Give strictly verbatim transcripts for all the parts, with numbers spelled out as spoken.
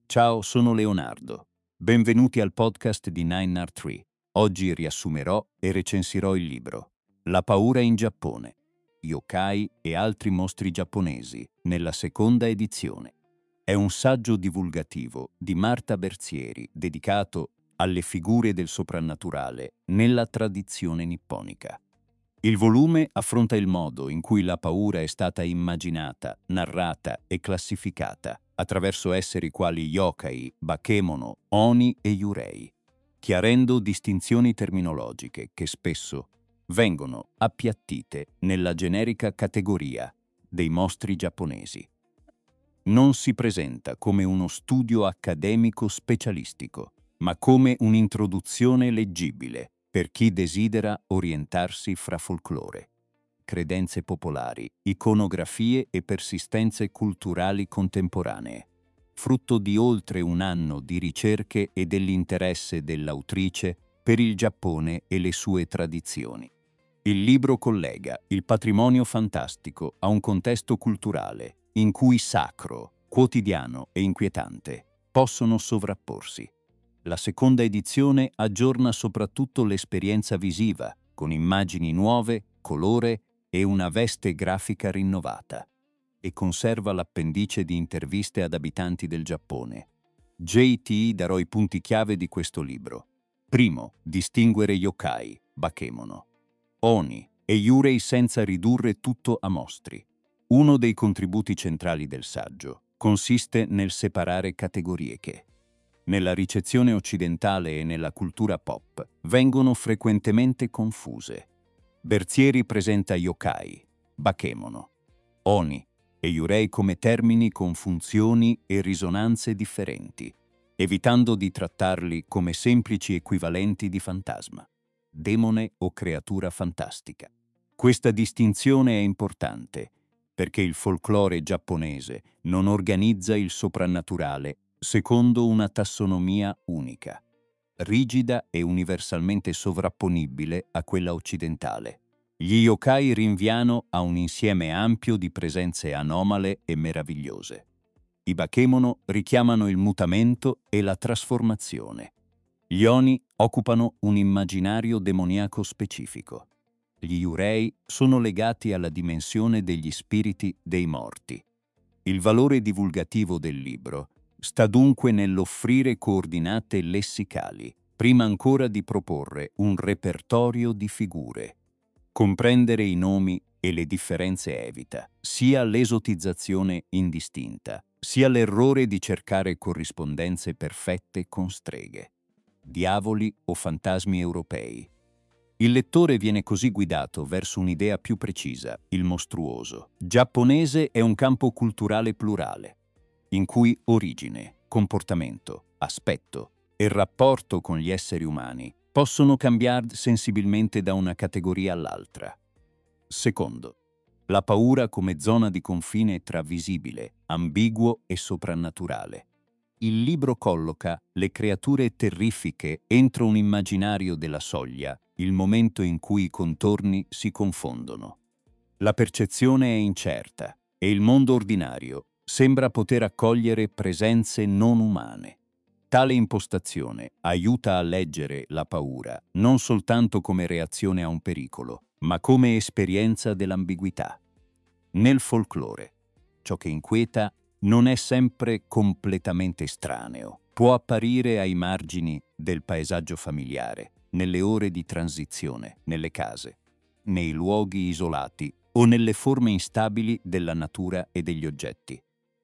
Ciao, sono Leonardo. Benvenuti al podcast di nine R tre. Oggi riassumerò e recensirò il libro La paura in Giappone, yokai e altri mostri giapponesi, nella seconda edizione. È un saggio divulgativo di Marta Berzieri dedicato alle figure del soprannaturale nella tradizione nipponica. Il volume affronta il modo in cui la paura è stata immaginata, narrata e classificata attraverso esseri quali yokai, bakemono, oni e yurei, chiarendo distinzioni terminologiche che spesso vengono appiattite nella generica categoria dei mostri giapponesi. Non si presenta come uno studio accademico specialistico, ma come un'introduzione leggibile per chi desidera orientarsi fra folklore, credenze popolari, iconografie e persistenze culturali contemporanee, frutto di oltre un anno di ricerche e dell'interesse dell'autrice per il Giappone e le sue tradizioni. Il libro collega il patrimonio fantastico a un contesto culturale in cui sacro, quotidiano e inquietante possono sovrapporsi. La seconda edizione aggiorna soprattutto l'esperienza visiva, con immagini nuove, colore e una veste grafica rinnovata, e conserva l'appendice di interviste ad abitanti del Giappone. J T darò i punti chiave di questo libro. Primo, distinguere yokai, bakemono, oni e yurei senza ridurre tutto a mostri. Uno dei contributi centrali del saggio consiste nel separare categorie che, nella ricezione occidentale e nella cultura pop, vengono frequentemente confuse. Berzieri presenta yokai, bakemono, oni e yurei come termini con funzioni e risonanze differenti, evitando di trattarli come semplici equivalenti di fantasma, demone o creatura fantastica. Questa distinzione è importante perché il folklore giapponese non organizza il soprannaturale secondo una tassonomia unica, rigida e universalmente sovrapponibile a quella occidentale. Gli yokai rinviano a un insieme ampio di presenze anomale e meravigliose. I bakemono richiamano il mutamento e la trasformazione. Gli oni occupano un immaginario demoniaco specifico. Gli yurei sono legati alla dimensione degli spiriti dei morti. Il valore divulgativo del libro sta dunque nell'offrire coordinate lessicali, prima ancora di proporre un repertorio di figure. Comprendere i nomi e le differenze evita sia l'esotizzazione indistinta, sia l'errore di cercare corrispondenze perfette con streghe, diavoli o fantasmi europei. Il lettore viene così guidato verso un'idea più precisa, il mostruoso. Giapponese è un campo culturale plurale, in cui origine, comportamento, aspetto e rapporto con gli esseri umani possono cambiare sensibilmente da una categoria all'altra. Secondo, la paura come zona di confine tra visibile, ambiguo e soprannaturale. Il libro colloca le creature terrifiche entro un immaginario della soglia, il momento in cui i contorni si confondono. La percezione è incerta e il mondo ordinario sembra poter accogliere presenze non umane. Tale impostazione aiuta a leggere la paura non soltanto come reazione a un pericolo, ma come esperienza dell'ambiguità. Nel folklore, ciò che inquieta non è sempre completamente estraneo. Può apparire ai margini del paesaggio familiare, nelle ore di transizione, nelle case, nei luoghi isolati o nelle forme instabili della natura e degli oggetti.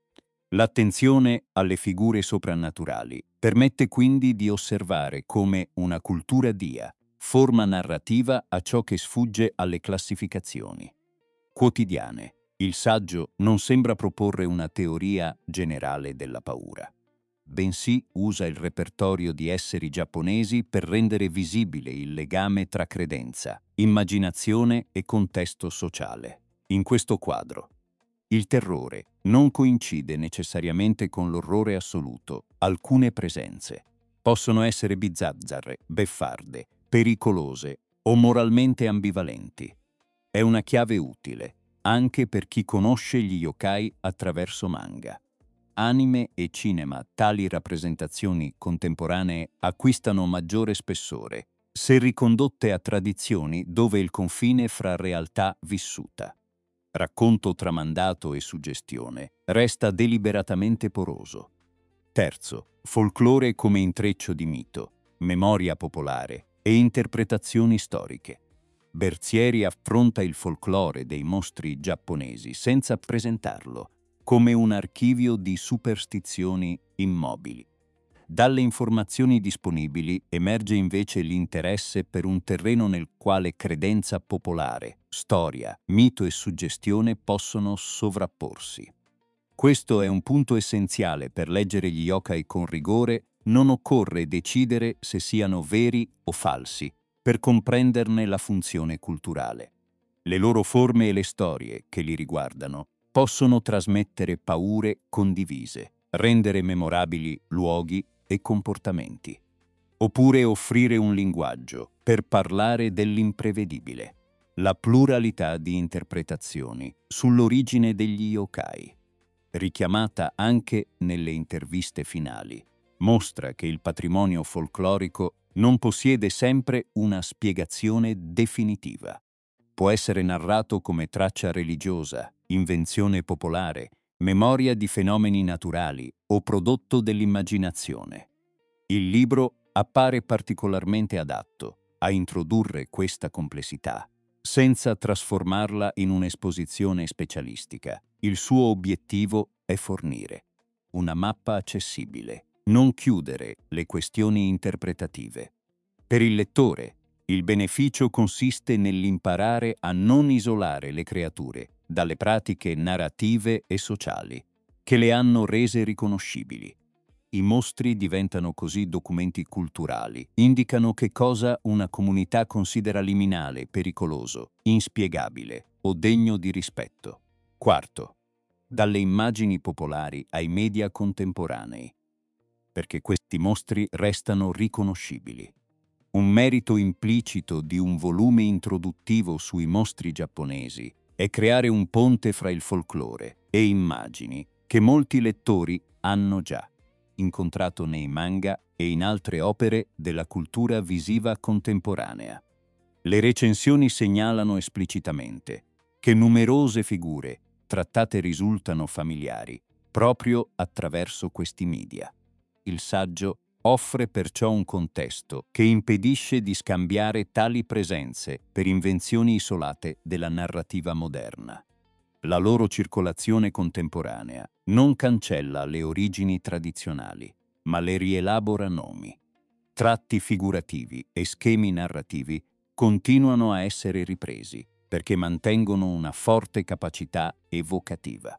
L'attenzione alle figure soprannaturali permette quindi di osservare come una cultura dia forma narrativa a ciò che sfugge alle classificazioni quotidiane. Il saggio non sembra proporre una teoria generale della paura, bensì usa il repertorio di esseri giapponesi per rendere visibile il legame tra credenza, immaginazione e contesto sociale. In questo quadro, il terrore non coincide necessariamente con l'orrore assoluto. Alcune presenze possono essere bizzarre, beffarde, pericolose o moralmente ambivalenti. È una chiave utile anche per chi conosce gli yokai attraverso manga. anime e cinema, tali rappresentazioni contemporanee acquistano maggiore spessore se ricondotte a tradizioni dove il confine fra realtà vissuta, racconto tramandato e suggestione resta deliberatamente poroso. Terzo, folklore come intreccio di mito, memoria popolare e interpretazioni storiche. Berzieri affronta il folklore dei mostri giapponesi senza presentarlo come un archivio di superstizioni immobili. Dalle informazioni disponibili emerge invece l'interesse per un terreno nel quale credenza popolare, storia, mito e suggestione possono sovrapporsi. Questo è un punto essenziale per leggere gli yokai con rigore. Non occorre decidere se siano veri o falsi per comprenderne la funzione culturale. Le loro forme e le storie che li riguardano possono trasmettere paure condivise, rendere memorabili luoghi e comportamenti, oppure offrire un linguaggio per parlare dell'imprevedibile. La pluralità di interpretazioni sull'origine degli yokai, richiamata anche nelle interviste finali, mostra che il patrimonio folclorico non possiede sempre una spiegazione definitiva. Può essere narrato come traccia religiosa, invenzione popolare, memoria di fenomeni naturali o prodotto dell'immaginazione. Il libro appare particolarmente adatto a introdurre questa complessità, senza trasformarla in un'esposizione specialistica. Il suo obiettivo è fornire una mappa accessibile, non chiudere le questioni interpretative. Per il lettore, il beneficio consiste nell'imparare a non isolare le creature dalle pratiche narrative e sociali che le hanno rese riconoscibili. I mostri diventano così documenti culturali, indicano che cosa una comunità considera liminale, pericoloso, inspiegabile o degno di rispetto. Quarto, dalle immagini popolari ai media contemporanei, perché questi mostri restano riconoscibili. Un merito implicito di un volume introduttivo sui mostri giapponesi è creare un ponte fra il folklore e immagini che molti lettori hanno già incontrato nei manga e in altre opere della cultura visiva contemporanea. Le recensioni segnalano esplicitamente che numerose figure trattate risultano familiari proprio attraverso questi media. Il saggio offre perciò un contesto che impedisce di scambiare tali presenze per invenzioni isolate della narrativa moderna. La loro circolazione contemporanea non cancella le origini tradizionali, ma le rielabora nomi. Tratti figurativi e schemi narrativi continuano a essere ripresi perché mantengono una forte capacità evocativa.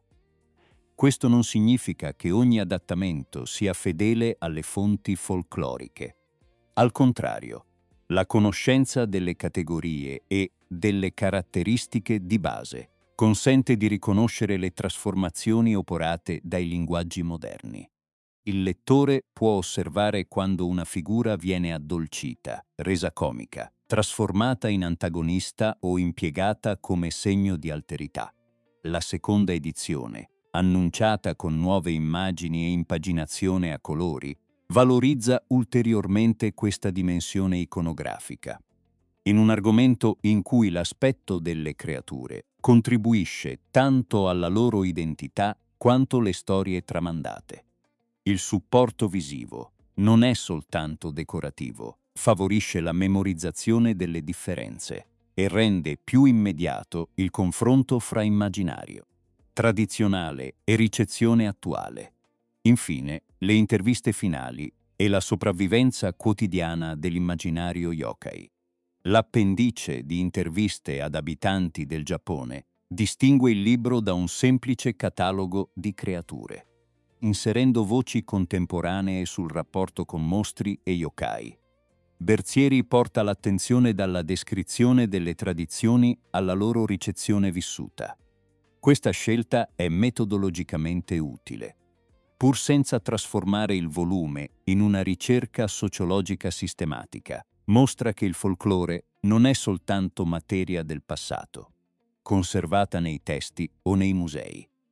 Questo non significa che ogni adattamento sia fedele alle fonti folcloriche. Al contrario, la conoscenza delle categorie e delle caratteristiche di base consente di riconoscere le trasformazioni operate dai linguaggi moderni. Il lettore può osservare quando una figura viene addolcita, resa comica, trasformata in antagonista o impiegata come segno di alterità. La seconda edizione, annunciata con nuove immagini e impaginazione a colori, valorizza ulteriormente questa dimensione iconografica. In un argomento in cui l'aspetto delle creature contribuisce tanto alla loro identità quanto le storie tramandate. Il supporto visivo non è soltanto decorativo, favorisce la memorizzazione delle differenze e rende più immediato il confronto fra immaginario tradizionale e ricezione attuale. Infine, le interviste finali e la sopravvivenza quotidiana dell'immaginario yokai. L'appendice di interviste ad abitanti del Giappone distingue il libro da un semplice catalogo di creature, inserendo voci contemporanee sul rapporto con mostri e yokai. Berzieri porta l'attenzione dalla descrizione delle tradizioni alla loro ricezione vissuta. Questa scelta è metodologicamente utile, pur senza trasformare il volume in una ricerca sociologica sistematica. Mostra che il folklore non è soltanto materia del passato, conservata nei testi o nei musei,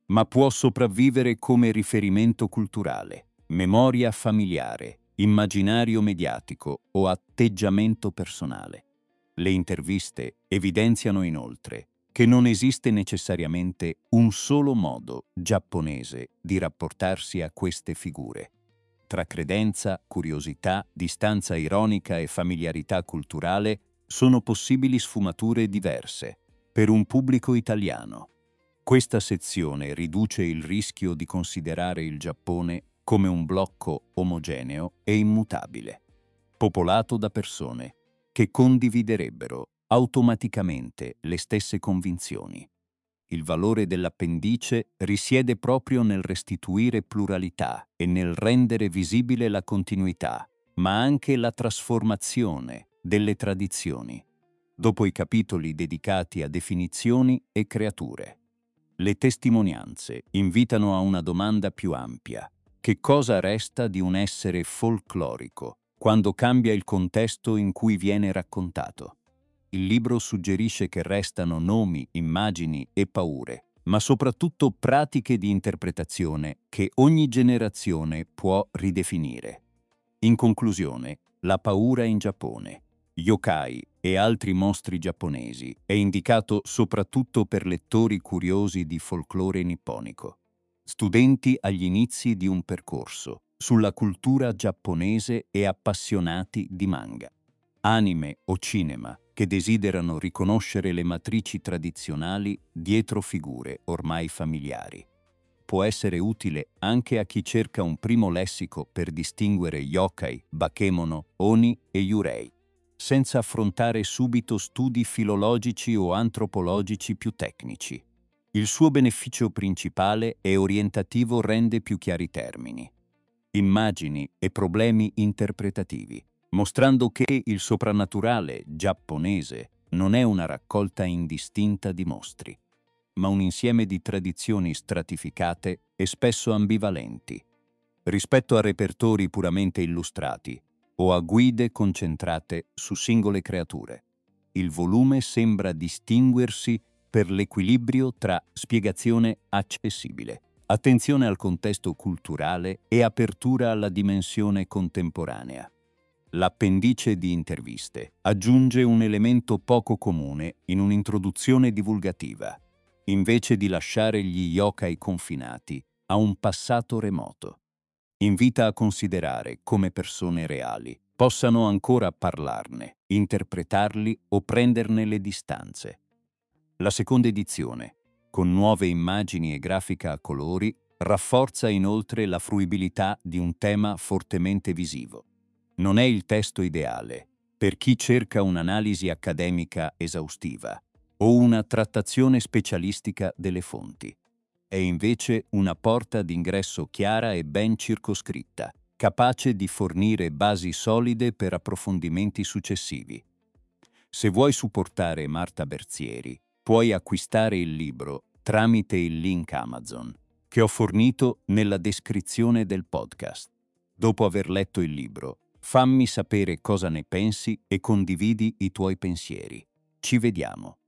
ma può sopravvivere come riferimento culturale, memoria familiare, immaginario mediatico o atteggiamento personale. Le interviste evidenziano inoltre che non esiste necessariamente un solo modo giapponese di rapportarsi a queste figure. Tra credenza, curiosità, distanza ironica e familiarità culturale sono possibili sfumature diverse per un pubblico italiano. Questa sezione riduce il rischio di considerare il Giappone come un blocco omogeneo e immutabile, popolato da persone che condividerebbero automaticamente le stesse convinzioni. Il valore dell'appendice risiede proprio nel restituire pluralità e nel rendere visibile la continuità, ma anche la trasformazione delle tradizioni, dopo i capitoli dedicati a definizioni e creature. Le testimonianze invitano a una domanda più ampia. Che cosa resta di un essere folclorico quando cambia il contesto in cui viene raccontato? Il libro suggerisce che restano nomi, immagini e paure, ma soprattutto pratiche di interpretazione che ogni generazione può ridefinire. In conclusione, la paura in Giappone, yokai e altri mostri giapponesi è indicato soprattutto per lettori curiosi di folklore nipponico, studenti agli inizi di un percorso sulla cultura giapponese e appassionati di manga, anime o cinema che desiderano riconoscere le matrici tradizionali dietro figure ormai familiari. Può essere utile anche a chi cerca un primo lessico per distinguere yokai, bakemono, oni e yurei, senza affrontare subito studi filologici o antropologici più tecnici. Il suo beneficio principale è orientativo, rende più chiari i termini, immagini e problemi interpretativi, mostrando che il soprannaturale giapponese non è una raccolta indistinta di mostri, ma un insieme di tradizioni stratificate e spesso ambivalenti, rispetto a repertori puramente illustrati o a guide concentrate su singole creature. Il volume sembra distinguersi per l'equilibrio tra spiegazione accessibile, attenzione al contesto culturale e apertura alla dimensione contemporanea. L'appendice di interviste aggiunge un elemento poco comune in un'introduzione divulgativa, invece di lasciare gli yokai confinati a un passato remoto. Invita a considerare come persone reali possano ancora parlarne, interpretarli o prenderne le distanze. La seconda edizione, con nuove immagini e grafica a colori, rafforza inoltre la fruibilità di un tema fortemente visivo. Non è il testo ideale per chi cerca un'analisi accademica esaustiva o una trattazione specialistica delle fonti. È invece una porta d'ingresso chiara e ben circoscritta, capace di fornire basi solide per approfondimenti successivi. Se vuoi supportare Marta Berzieri, puoi acquistare il libro tramite il link Amazon che ho fornito nella descrizione del podcast. Dopo aver letto il libro, fammi sapere cosa ne pensi e condividi i tuoi pensieri. Ci vediamo.